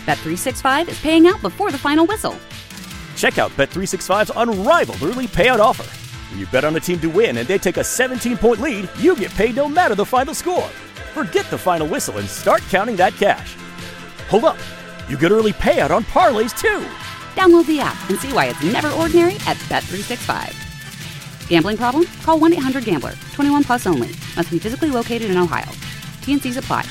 Bet365 is paying out before the final whistle. Check out Bet365's unrivaled early payout offer. When you bet on a team to win and they take a 17-point lead, you get paid no matter the final score. Forget the final whistle and start counting that cash. Hold up. You get early payout on parlays, too. Download the app and see why it's never ordinary at Bet365. Gambling problem? Call 1-800-GAMBLER. 21 plus only. Must be physically located in Ohio. T&Cs apply.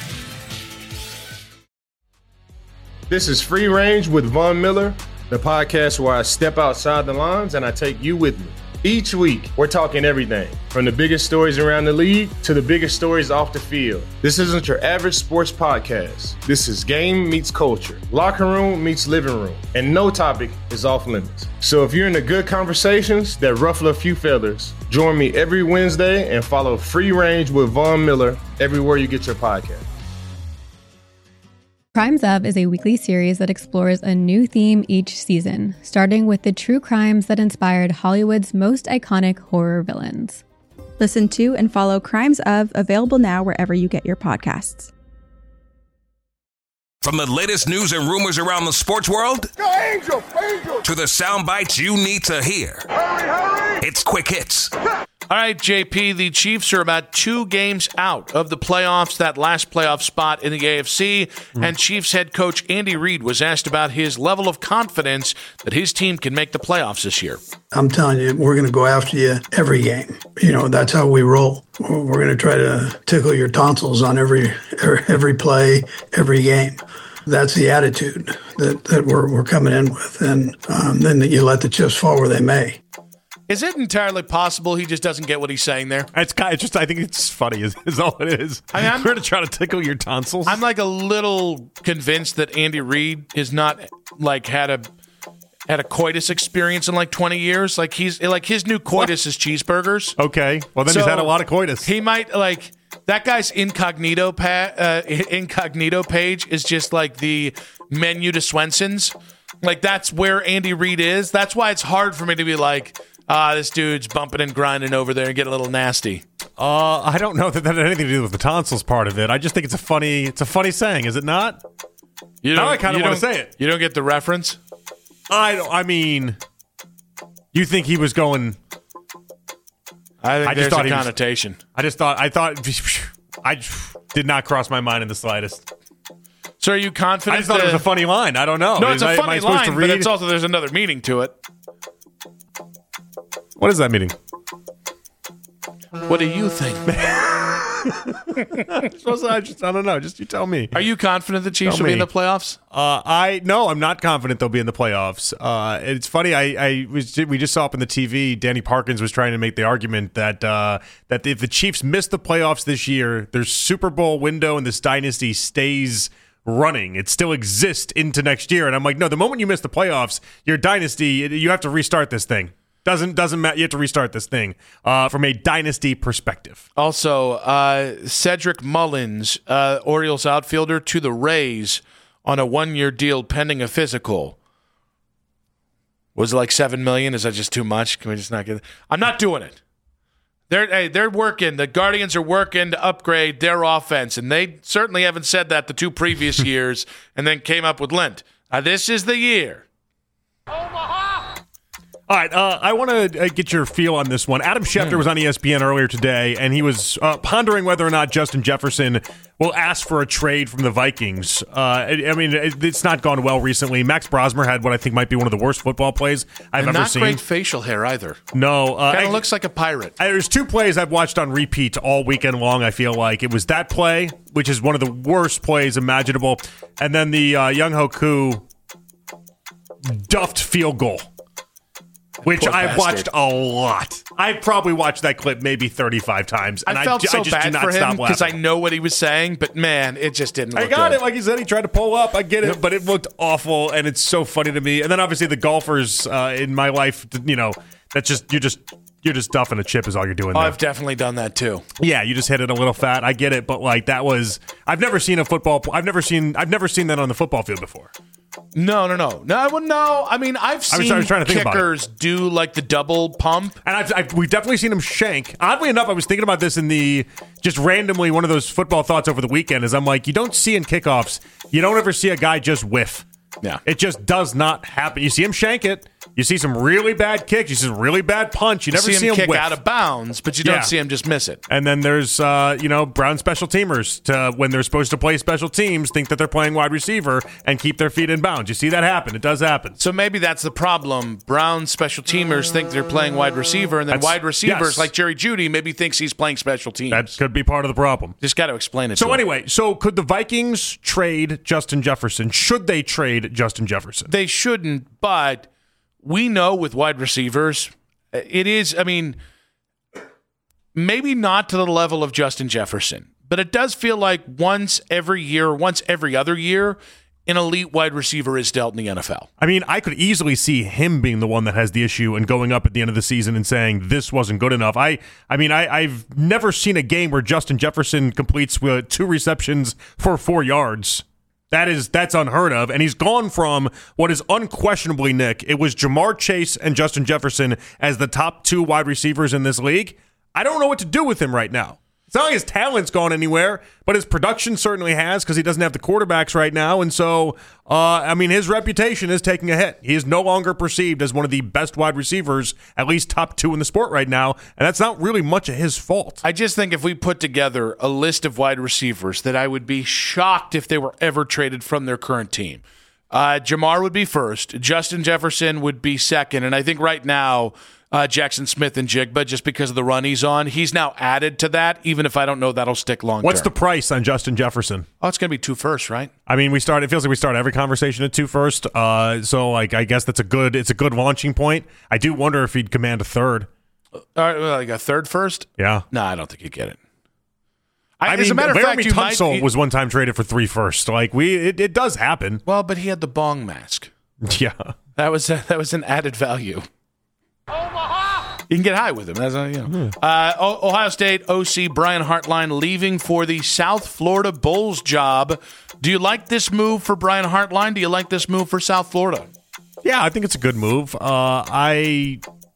This is Free Range with Von Miller, the podcast where I step outside the lines and I take you with me. Each week, we're talking everything from the biggest stories around the league to the biggest stories off the field. This isn't your average sports podcast. This is game meets culture, locker room meets living room, and no topic is off limits. So if you're into good conversations that ruffle a few feathers, join me every Wednesday and follow Free Range with Von Miller everywhere you get your podcast. Crimes Of is a weekly series that explores a new theme each season, starting with the true crimes that inspired Hollywood's most iconic horror villains. Listen to and follow Crimes Of, available now wherever you get your podcasts. From the latest news and rumors around the sports world to the sound bites you need to hear. Hurry! It's Quick Hits. All right, JP, the Chiefs are about 2 games out of the playoffs, that last playoff spot in the AFC, and Chiefs head coach Andy Reid was asked about his level of confidence that his team can make the playoffs this year. I'm telling you, we're going to go after you every game. You know, that's how we roll. We're going to try to tickle your tonsils on every play, every game. That's the attitude that we're coming in with, and then you let the chips fall where they may. Is it entirely possible he just doesn't get what he's saying there? It's just, I think it's funny is all it is. We're going to try to tickle your tonsils. I'm like a little convinced that Andy Reid is not like had a coitus experience in like 20 years. Like he's like his new coitus is cheeseburgers. Okay. Well, then he's had a lot of coitus. He might like that guy's incognito page is just like the menu to Swenson's. Like that's where Andy Reid is. That's why it's hard for me to be like, this dude's bumping and grinding over there and getting a little nasty. I don't know that had anything to do with the tonsils part of it. I just think it's a funny saying, is it not? Now I kind of want to say it. You don't get the reference? I mean, you think he was going? I think there's a connotation. I did not cross my mind in the slightest. So are you confident? I just thought it was a funny line. I don't know. No, it's a funny line, but it's also there's another meaning to it. What is that meaning? What do you think? I don't know. Just you tell me. Are you confident the Chiefs will be in the playoffs? No, I'm not confident they'll be in the playoffs. It's funny. We just saw up on the TV. Danny Parkins was trying to make the argument that if the Chiefs miss the playoffs this year, their Super Bowl window and this dynasty stays running. It still exists into next year. And I'm like, no. The moment you miss the playoffs, your dynasty, you have to restart this thing. Doesn't matter. You have to restart this thing from a dynasty perspective. Also, Cedric Mullins, Orioles outfielder, to the Rays on a 1-year deal pending a physical. Was it like $7 million? Is that just too much? Can we just not get it? I'm not doing it. They're working. The Guardians are working to upgrade their offense, and they certainly haven't said that the 2 previous years, and then came up with Lent. This is the year. All right, I want to get your feel on this one. Adam Schefter was on ESPN earlier today, and he was pondering whether or not Justin Jefferson will ask for a trade from the Vikings. I mean, it's not gone well recently. Max Brosmer had what I think might be one of the worst football plays I've ever seen. Not great facial hair either. No. Kind of looks like a pirate. There's 2 plays I've watched on repeat all weekend long, I feel like. It was that play, which is one of the worst plays imaginable, and then the Younghoe Koo duffed field goal, which I've watched a lot. I've probably watched that clip maybe 35 times. And I felt so bad for him because I laughing. know what he was saying, but man, it just didn't look I got good. it. Like he said, he tried to pull up. I get it, but it looked awful, and it's so funny to me. And then obviously the golfers in my life, you know, that's just you're just duffing a chip is all you're doing there. I've definitely done that too. Yeah, you just hit it a little fat. I get it, but like that was I've never seen that on the football field before. No. I mean, I've seen kickers do like the double pump. And we've definitely seen him shank. Oddly enough, I was thinking about this in just randomly, one of those football thoughts over the weekend is I'm like, you don't see in kickoffs, you don't ever see a guy just whiff. Yeah. It just does not happen. You see him shank it. You see some really bad kicks. You see some really bad punch. You never see him kick whiff. out of bounds, but you don't see him just miss it. And then there's, Brown special teamers when they're supposed to play special teams, think that they're playing wide receiver and keep their feet in bounds. You see that happen. It does happen. So maybe that's the problem. Brown special teamers think they're playing wide receiver, and then wide receivers like Jerry Jeudy maybe thinks he's playing special teams. That could be part of the problem. Just got to explain it. So anyway, could the Vikings trade Justin Jefferson? Should they trade Justin Jefferson? They shouldn't, but we know with wide receivers, it is, maybe not to the level of Justin Jefferson, but it does feel like once every year, once every other year, an elite wide receiver is dealt in the NFL. I could easily see him being the one that has the issue and going up at the end of the season and saying this wasn't good enough. I've never seen a game where Justin Jefferson completes with 2 receptions for 4 yards. That's unheard of. And he's gone from what is unquestionably, Nick, it was Jamar Chase and Justin Jefferson as the top 2 wide receivers in this league. I don't know what to do with him right now. It's not like his talent's gone anywhere, but his production certainly has because he doesn't have the quarterbacks right now. And so, his reputation is taking a hit. He is no longer perceived as one of the best wide receivers, at least top 2 in the sport right now. And that's not really much of his fault. I just think if we put together a list of wide receivers that I would be shocked if they were ever traded from their current team. Jamar would be first. Justin Jefferson would be second. And I think right now, Jackson Smith and Jigba, just because of the run he's on. He's now added to that, even if I don't know that'll stick long term. What's the price on Justin Jefferson? Oh, it's going to be 2 firsts, right? It feels like we start every conversation at 2 first. I guess it's a good launching point. I do wonder if he'd command a third. Like a third first? Yeah. No, I don't think he'd get it. As a matter of fact, Tunsil was one time traded for 3 firsts. It does happen. Well, but he had the bong mask. Yeah. That was an added value. You can get high with him. That's, Ohio State OC Brian Hartline leaving for the South Florida Bulls job. Do you like this move for Brian Hartline? Do you like this move for South Florida? Yeah, I think it's a good move. I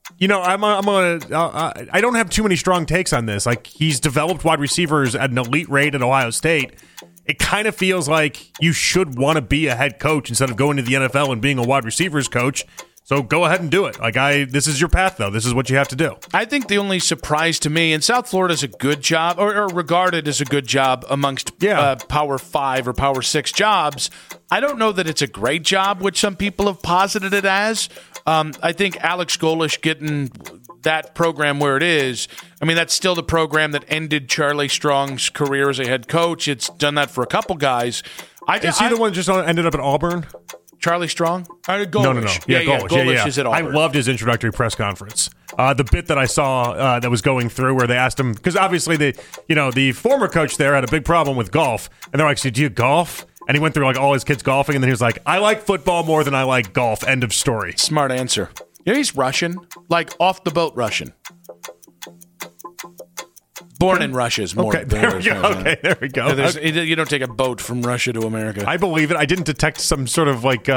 don't have too many strong takes on this. He's developed wide receivers at an elite rate at Ohio State. It kind of feels like you should want to be a head coach instead of going to the NFL and being a wide receivers coach. So go ahead and do it. This is your path, though. This is what you have to do. I think the only surprise to me, and South Florida is a good job, or regarded as a good job amongst Power 5 or Power 6 jobs. I don't know that it's a great job, which some people have posited it as. I think Alex Golesh getting that program where it is, that's still the program that ended Charlie Strong's career as a head coach. It's done that for a couple guys. Is he the one just ended up at Auburn? Charlie Strong? No. Golesh. Golesh is at Auburn. I loved his introductory press conference. The bit that I saw that was going through where they asked him, because obviously the former coach there had a big problem with golf, and they're like, so do you golf? And he went through all his kids golfing, and then he was like, I like football more than I like golf. End of story. Smart answer. He's Russian, off the boat Russian. Born in Russia is more. Okay, there we go. You don't take a boat from Russia to America. I believe it. I didn't detect some sort of big,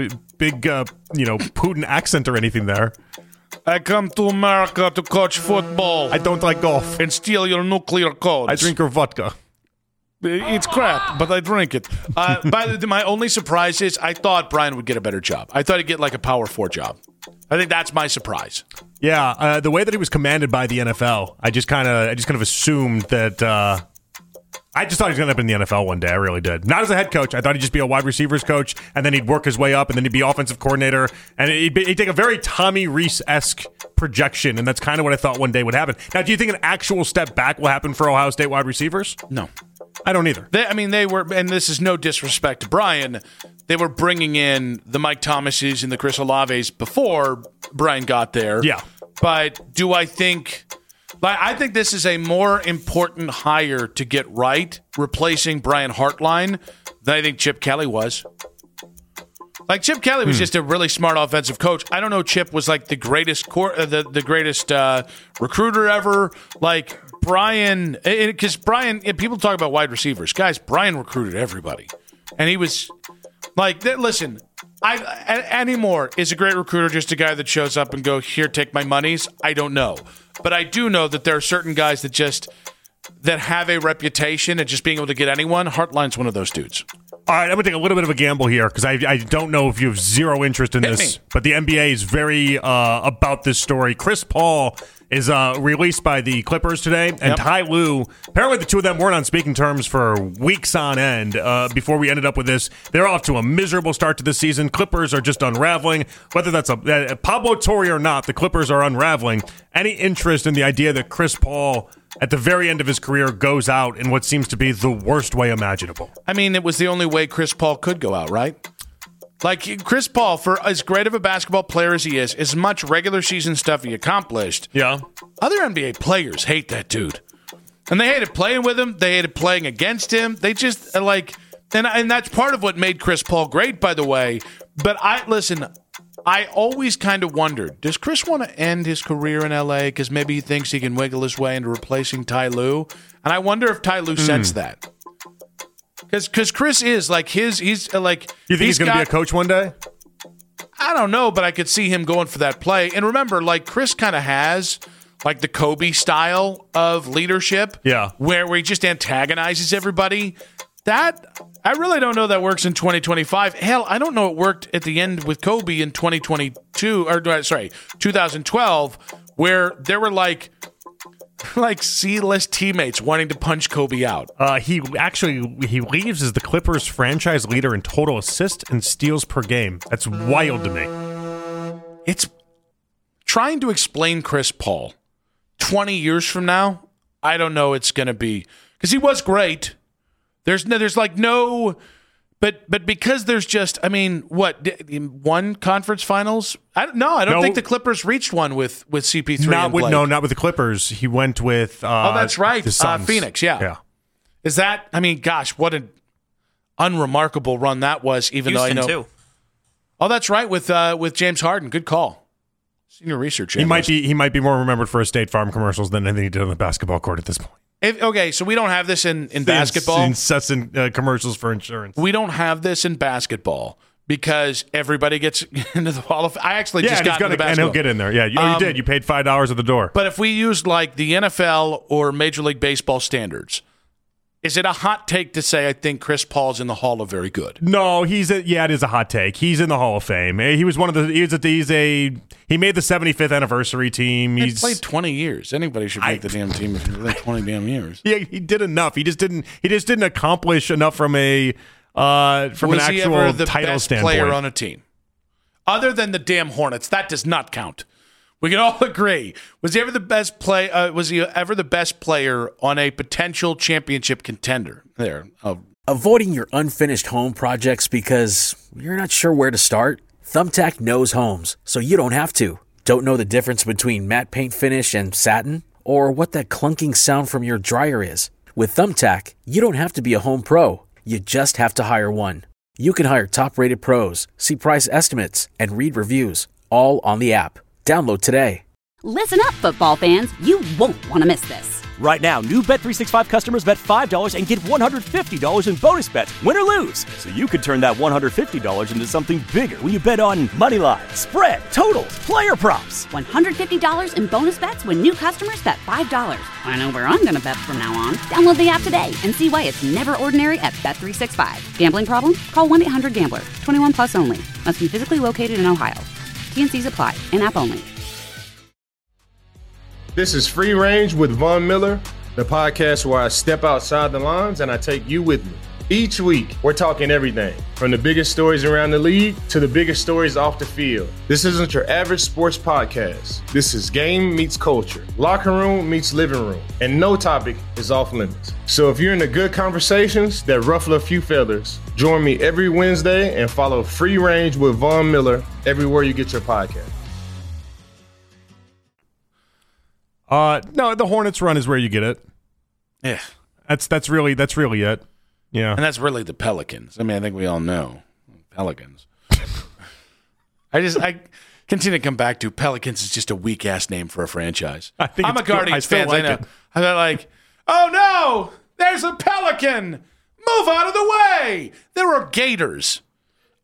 Putin accent or anything there. I come to America to coach football. I don't like golf. And steal your nuclear codes. I drink your vodka. It's crap, but I drink it. My only surprise is I thought Brian would get a better job. I thought he'd get a Power 4 job. I think that's my surprise. Yeah, the way that he was commanded by the NFL, I just kind of assumed that. I just thought he was going to end up in the NFL one day. I really did. Not as a head coach. I thought he'd just be a wide receivers coach, and then he'd work his way up, and then he'd be offensive coordinator, and he'd take a very Tommy Rees-esque projection, and that's kind of what I thought one day would happen. Now, do you think an actual step back will happen for Ohio State wide receivers? No. I don't either. They were, and this is no disrespect to Brian, they were bringing in the Mike Thomases and the Chris Olaves before Brian got there. Yeah. But do I think... I think this is a more important hire to get right, replacing Brian Hartline, than I think Chip Kelly was. Chip Kelly was just a really smart offensive coach. I don't know Chip was the greatest the greatest recruiter ever. Brian, because Brian, people talk about wide receivers. Guys, Brian recruited everybody. And he was listen, Anymore, is a great recruiter just a guy that shows up and go, here, take my monies? I don't know. But I do know that there are certain guys that have a reputation at just being able to get anyone. Hartline's one of those dudes. All right, I'm going to take a little bit of a gamble here because I don't know if you have zero interest in this, but the NBA is very about this story. Chris Paul is released by the Clippers today, and Ty Lue, apparently the two of them weren't on speaking terms for weeks on end before we ended up with this. They're off to a miserable start to the season. Clippers are just unraveling. Whether that's a Pablo Torre or not, the Clippers are unraveling. Any interest in the idea that Chris Paul, at the very end of his career, goes out in what seems to be the worst way imaginable? I mean, it was the only way Chris Paul could go out, right? Like, Chris Paul, for as great of a basketball player as he is, as much regular season stuff he accomplished, other NBA players hate that dude. And they hated playing with him. They hated playing against him. They just, and that's part of what made Chris Paul great, by the way. But I always kind of wondered, does Chris want to end his career in L.A. because maybe he thinks he can wiggle his way into replacing Lue? And I wonder if Ty Lue sensed that. Because Chris is he's like. You think he's going to be a coach one day? I don't know, but I could see him going for that play. And remember, Chris kind of has the Kobe style of leadership, where he just antagonizes everybody. That I really don't know that works in 2025. Hell, I don't know it worked at the end with Kobe in 2012, where there were C-list teammates wanting to punch Kobe out. He leaves as the Clippers franchise leader in total assists and steals per game. That's wild to me. It's trying to explain Chris Paul 20 years from now. I don't know it's going to be, because he was great. There's no, but because there's just, one conference finals? I don't think the Clippers reached one with CP3. Not with the Clippers. He went with that's right, the Suns. Phoenix. Yeah. Is that? What an unremarkable run that was. Even Houston, though I know. Too. Oh, that's right, with James Harden. Good call. Senior research. He might be more remembered for his State Farm commercials than anything he did on the basketball court at this point. So we don't have this in basketball. Incessant commercials for insurance. We don't have this in basketball because everybody gets into the Hall of Fame. I actually just got into basketball. And he'll get in there. Yeah, you did. You paid $5 at the door. But if we used the NFL or Major League Baseball standards, is it a hot take to say I think Chris Paul's in the Hall of Very Good? No, it is a hot take. He's in the Hall of Fame. He was one of the. He made the 75th anniversry team. He's played 20 years. Anybody should make the damn team if you've played 20 damn years. Yeah, he did enough. He just didn't accomplish enough from an actual was he ever the title best standpoint. Player on a team, other than the damn Hornets? That does not count. We can all agree. Was he ever the best player on a potential championship contender? Avoiding your unfinished home projects because you're not sure where to start? Thumbtack knows homes, so you don't have to. Don't know the difference between matte paint finish and satin? Or what that clunking sound from your dryer is? With Thumbtack, you don't have to be a home pro. You just have to hire one. You can hire top-rated pros, see price estimates, and read reviews, all on the app. Download today. Listen up, football fans. You won't want to miss this. Right now, new Bet365 customers bet $5 and get $150 in bonus bets, win or lose. So you could turn that $150 into something bigger when you bet on money line, spread, totals, player props. $150 in bonus bets when new customers bet $5. I know where I'm going to bet from now on. Download the app today and see why it's never ordinary at Bet365. Gambling problem? Call 1-800-GAMBLER. 21 plus only. Must be physically located in Ohio. T&Cs apply. In-app only. This is Free Range with Von Miller, the podcast where I step outside the lines and I take you with me. Each week, we're talking everything from the biggest stories around the league to the biggest stories off the field. This isn't your average sports podcast. This is game meets culture, locker room meets living room, and no topic is off limits. So if you're into good conversations that ruffle a few feathers, join me every Wednesday and follow Free Range with Von Miller everywhere you get your podcast. No, the Hornets run is where you get it. Yeah. That's really it. Yeah. And that's really the Pelicans. I think we all know. Pelicans. I continue to come back to Pelicans is just a weak-ass name for a franchise. I'm a Guardians fan. I know. I'm like, oh, no, there's a Pelican. Move out of the way. There are Gators.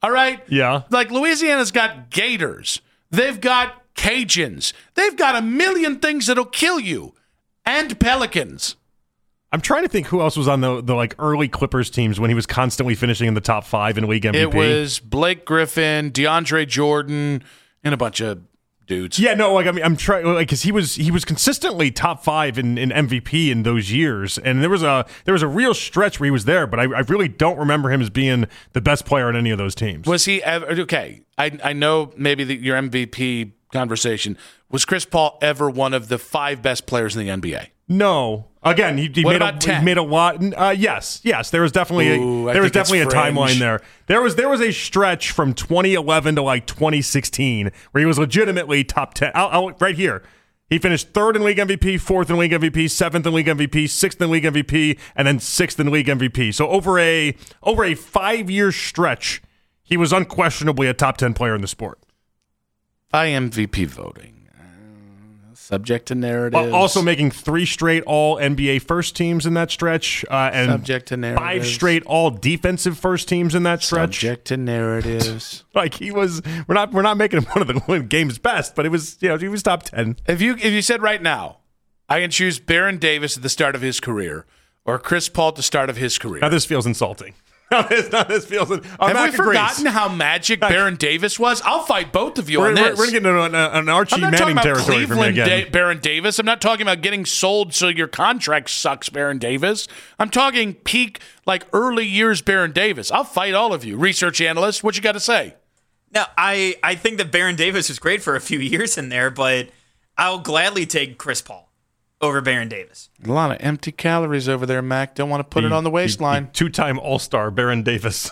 All right? Yeah. Like, Louisiana's got gators. They've got Cajuns. They've got a million things that'll kill you. And pelicans. I'm trying to think who else was on the like early Clippers teams when he was constantly finishing in the top 5 in league MVP. It was Blake Griffin, DeAndre Jordan, and a bunch of dudes. Yeah, no, like I mean, I'm trying because he was consistently top 5 in MVP in those years, and there was a real stretch where he was there, but I really don't remember him as being the best player on any of those teams. Was he ever okay? I know maybe your MVP conversation was Chris Paul ever one of the 5 best players in the NBA? No. Again, he made a lot. Yes. There was definitely a timeline there. There was a stretch from 2011 to like 2016 where he was legitimately top 10. Right here. He finished 3rd in league MVP, 4th in league MVP, 7th in league MVP, 6th in league MVP, and then 6th in league MVP. So over a 5-year stretch, he was unquestionably a top 10 player in the sport. By MVP voting. Subject to narratives. Also making 3 straight all NBA first teams in that stretch. And subject to narratives. 5 straight all defensive first teams in that stretch. Subject to narratives. Like we're not making him one of the game's best, but it was, he was top 10. If you said right now, I can choose Baron Davis at the start of his career or Chris Paul at the start of his career. Now this feels insulting. Have we forgotten how magic Baron Davis was? I'll fight both of you on this. We're going to get into an Archie Manning territory for me again. Baron Davis. I'm not talking about getting sold so your contract sucks, Baron Davis. I'm talking peak, like early years Baron Davis. I'll fight all of you. Research analysts, what you got to say? Now, I think that Baron Davis was great for a few years in there, but I'll gladly take Chris Paul over Baron Davis. A lot of empty calories over there, Mac. Don't want to put it on the waistline. 2-time All-Star Baron Davis.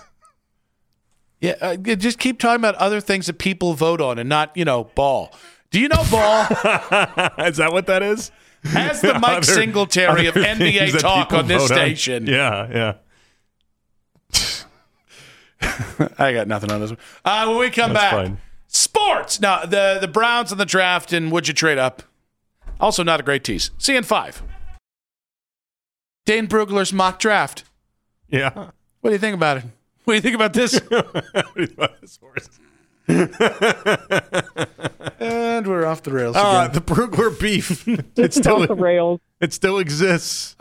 Yeah, just keep talking about other things that people vote on and not, ball. Do you know ball? Is that what that is? As the Mike Singletary of NBA talk on this station. Yeah. I got nothing on this one. When we come back, fine. Sports. Now, the Browns in the draft, and would you trade up? Also not a great tease. See you in 5. Dane Brugler's mock draft. Yeah. What do you think about it? What do you think about this? What do you think about this horse? And we're off the rails again. The Brugler beef. It's still off the rails. It still exists.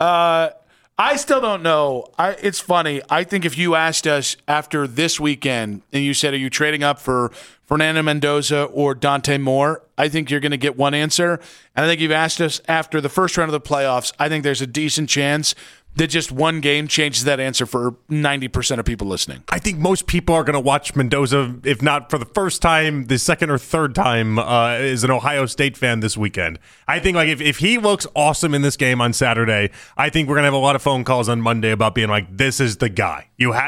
I still don't know. It's funny. I think if you asked us after this weekend and you said, are you trading up for Fernando Mendoza or Dante Moore, I think you're going to get one answer. And I think you've asked us after the first round of the playoffs, I think there's a decent chance that just one game changes that answer for 90% of people listening. I think most people are going to watch Mendoza, if not for the first time, the second or third time as an Ohio State fan this weekend. I think like if he looks awesome in this game on Saturday, I think we're going to have a lot of phone calls on Monday about being like, this is the guy.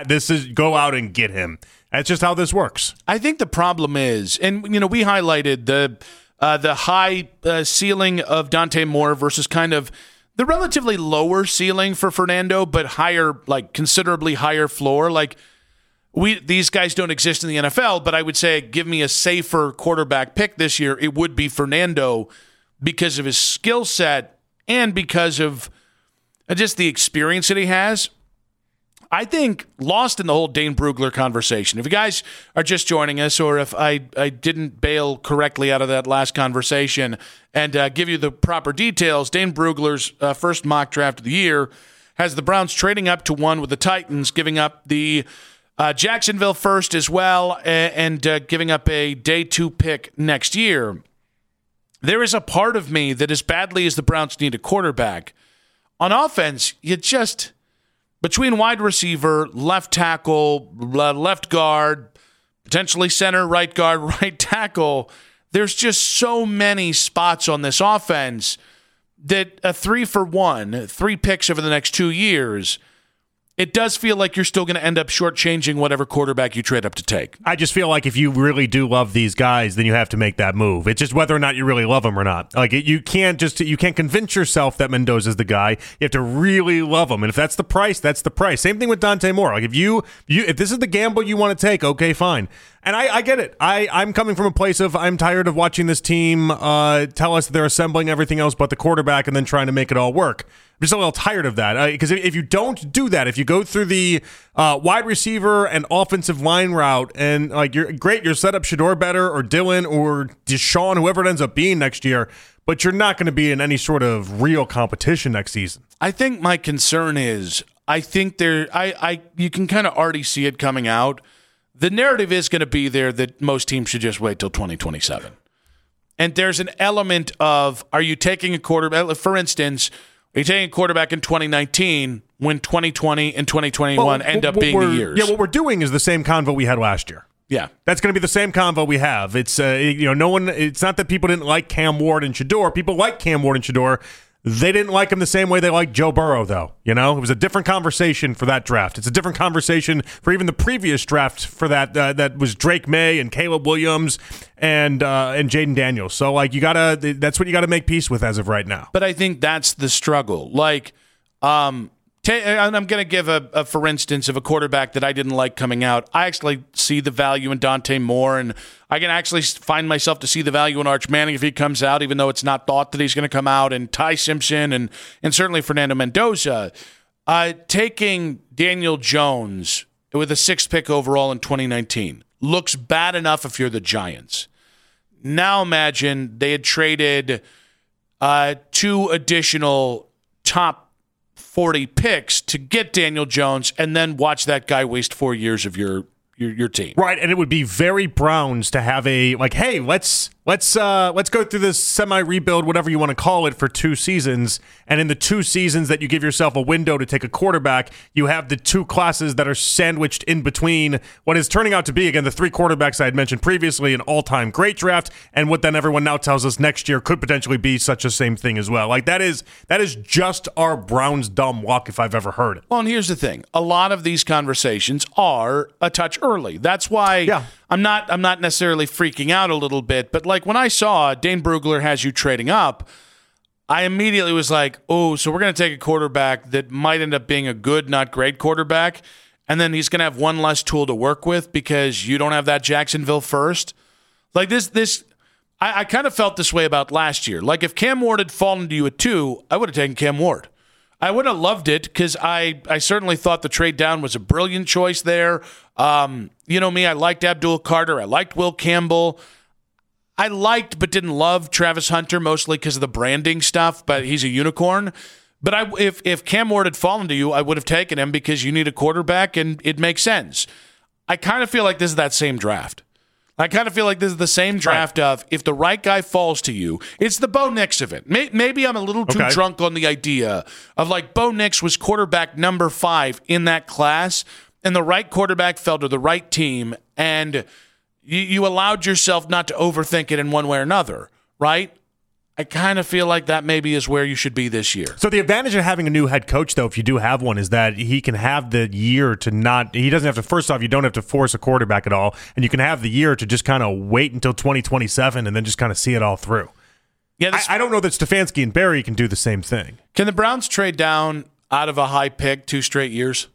Go out and get him. That's just how this works. I think the problem is, and we highlighted the high ceiling of Dante Moore versus kind of the relatively lower ceiling for Fernando, but higher, like considerably higher floor. Like these guys don't exist in the NFL, but I would say give me a safer quarterback pick this year. It would be Fernando because of his skill set and because of just the experience that he has. I think lost in the whole Dane Brugler conversation. If you guys are just joining us, or if I didn't bail correctly out of that last conversation and give you the proper details, Dane Brugler's first mock draft of the year has the Browns trading up to 1 with the Titans, giving up the Jacksonville first as well, and giving up a day 2 pick next year. There is a part of me that as badly as the Browns need a quarterback, on offense, you just... Between wide receiver, left tackle, left guard, potentially center, right guard, right tackle, there's just so many spots on this offense that a 3-for-1, 3 picks over the next 2 years, it does feel like you're still going to end up shortchanging whatever quarterback you trade up to take. I just feel like if you really do love these guys, then you have to make that move. It's just whether or not you really love them or not. Like you can't convince yourself that Mendoza's the guy. You have to really love him, and if that's the price, that's the price. Same thing with Dante Moore. Like if this is the gamble you want to take, okay, fine. And I get it. I'm coming from a place of I'm tired of watching this team tell us they're assembling everything else but the quarterback and then trying to make it all work. I'm just a little tired of that because if you don't do that, if you go through the wide receiver and offensive line route and like you're set up Shedeur better or Dylan or Deshaun, whoever it ends up being next year, but you're not going to be in any sort of real competition next season. I think my concern is I think you can kind of already see it coming out. The narrative is going to be there that most teams should just wait till 2027. And there's an element of, are you taking a quarterback, for instance, are you taking a quarterback in 2019 when 2020 and 2021 end up being the years? Yeah, what we're doing is the same convo we had last year. Yeah. That's going to be the same convo we have. It's no one. It's not that people didn't like Cam Ward and Shedeur. People like Cam Ward and Shedeur. They didn't like him the same way they liked Joe Burrow, though. It was a different conversation for that draft. It's a different conversation for even the previous draft for that. That was Drake May and Caleb Williams and Jaden Daniels. So, that's what you gotta make peace with as of right now. But I think that's the struggle. And I'm going to give a for instance of a quarterback that I didn't like coming out. I actually see the value in Dante Moore, and I can actually find myself to see the value in Arch Manning if he comes out, even though it's not thought that he's going to come out, and Ty Simpson and certainly Fernando Mendoza. Taking Daniel Jones with a 6th pick overall in 2019 looks bad enough if you're the Giants. Now imagine they had traded 2 additional top 40 picks to get Daniel Jones and then watch that guy waste 4 years of your team. Right, and it would be very Browns to have hey, let's go through this semi-rebuild, whatever you want to call it, for 2 seasons. And in the 2 seasons that you give yourself a window to take a quarterback, you have the 2 classes that are sandwiched in between what is turning out to be, again, the 3 quarterbacks I had mentioned previously, an all-time great draft, and what then everyone now tells us next year could potentially be such a same thing as well. That is just our Browns dumb luck if I've ever heard it. Well, and here's the thing. A lot of these conversations are a touch early. That's why I'm not necessarily freaking out a little bit, but when I saw Dane Brugler has you trading up, I immediately was like, oh, so we're going to take a quarterback that might end up being a good, not great quarterback, and then he's going to have one less tool to work with because you don't have that Jacksonville first. I kind of felt this way about last year. If Cam Ward had fallen to you at 2, I would have taken Cam Ward. I would have loved it because I certainly thought the trade down was a brilliant choice there. You know me, I liked Abdul Carter. I liked Will Campbell. I liked but didn't love Travis Hunter, mostly because of the branding stuff, but he's a unicorn. But if Cam Ward had fallen to you, I would have taken him because you need a quarterback, and it makes sense. I kind of feel like this is that same draft. I kind of feel like this is the same draft of if the right guy falls to you, it's the Bo Nix of it. Maybe I'm a little too drunk on the idea of Bo Nix was quarterback number 5 in that class, and the right quarterback fell to the right team, and you allowed yourself not to overthink it in one way or another, right? I kind of feel like that maybe is where you should be this year. So the advantage of having a new head coach, though, if you do have one, is that he can have the year to not – he doesn't have to – first off, you don't have to force a quarterback at all, and you can have the year to just kind of wait until 2027 and then just kind of see it all through. Yeah, I don't know that Stefanski and Barry can do the same thing. Can the Browns trade down out of a high pick 2 straight years?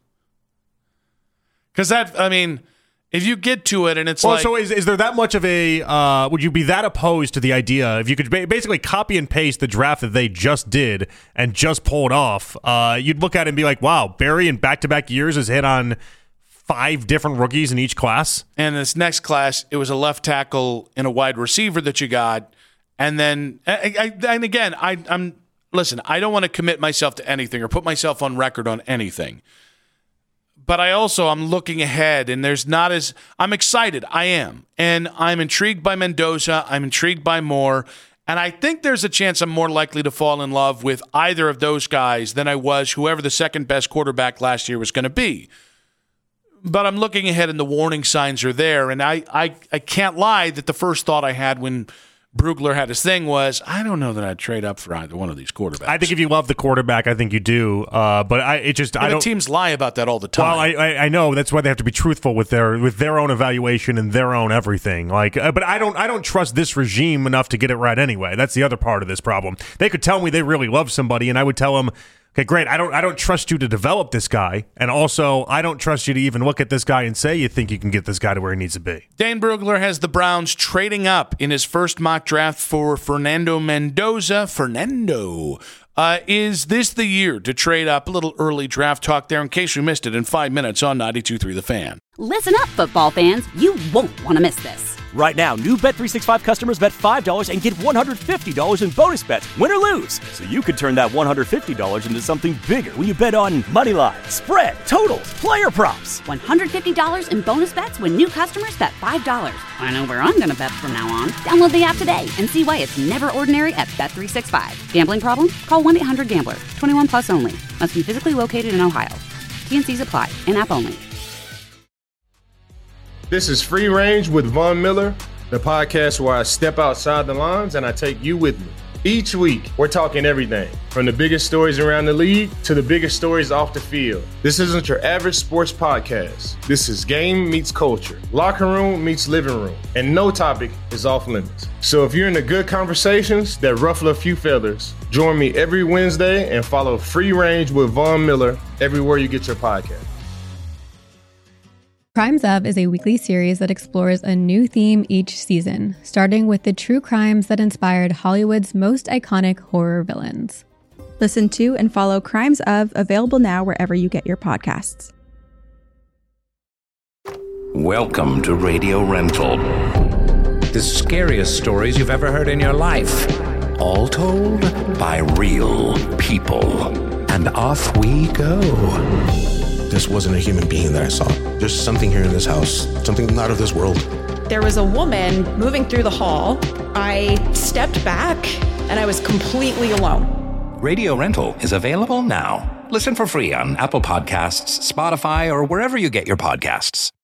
Because if you get to it and it's so is there that much of a would you be that opposed to the idea if you could basically copy and paste the draft that they just did and just pulled off, you'd look at it and be like, wow, Barry in back-to-back years has hit on 5 different rookies in each class? And this next class, it was a left tackle and a wide receiver that you got. And then, listen, I don't want to commit myself to anything or put myself on record on anything. But I'm looking ahead, and I'm excited. I am. And I'm intrigued by Mendoza. I'm intrigued by Moore. And I think there's a chance I'm more likely to fall in love with either of those guys than I was whoever the second best quarterback last year was going to be. But I'm looking ahead, and the warning signs are there. And I can't lie that the first thought I had when Brugler had his thing was, I don't know that I'd trade up for either one of these quarterbacks. I think if you love the quarterback, I think you do. But teams lie about that all the time. Well, I know that's why they have to be truthful with their own evaluation and their own everything. But I don't trust this regime enough to get it right anyway. That's the other part of this problem. They could tell me they really love somebody, and I would tell them, okay, great. I don't trust you to develop this guy, and also I don't trust you to even look at this guy and say you think you can get this guy to where he needs to be. Dane Brugler has the Browns trading up in his first mock draft for Fernando Mendoza. Is this the year to trade up? A little early draft talk there in case you missed it in 5 minutes on 92.3 The Fan. Listen up, football fans. You won't want to miss this. Right now, new Bet365 customers bet $5 and get $150 in bonus bets, win or lose. So you could turn that $150 into something bigger when you bet on money line, spread, totals, player props. $150 in bonus bets when new customers bet $5. I know where I'm going to bet from now on. Download the app today and see why it's never ordinary at Bet365. Gambling problem? Call 1-800-GAMBLER. 21 plus only. Must be physically located in Ohio. T&Cs apply. In-app only. This is Free Range with Von Miller, the podcast where I step outside the lines and I take you with me. Each week, we're talking everything from the biggest stories around the league to the biggest stories off the field. This isn't your average sports podcast. This is game meets culture, locker room meets living room, and no topic is off limits. So if you're into good conversations that ruffle a few feathers, join me every Wednesday and follow Free Range with Von Miller everywhere you get your podcast. Crimes Of is a weekly series that explores a new theme each season, starting with the true crimes that inspired Hollywood's most iconic horror villains. Listen to and follow Crimes Of, available now wherever you get your podcasts. Welcome to Radio Rental. The scariest stories you've ever heard in your life. All told by real people. And off we go. This wasn't a human being that I saw. There's something here in this house, something not of this world. There was a woman moving through the hall. I stepped back and I was completely alone. Radio Rental is available now. Listen for free on Apple Podcasts, Spotify, or wherever you get your podcasts.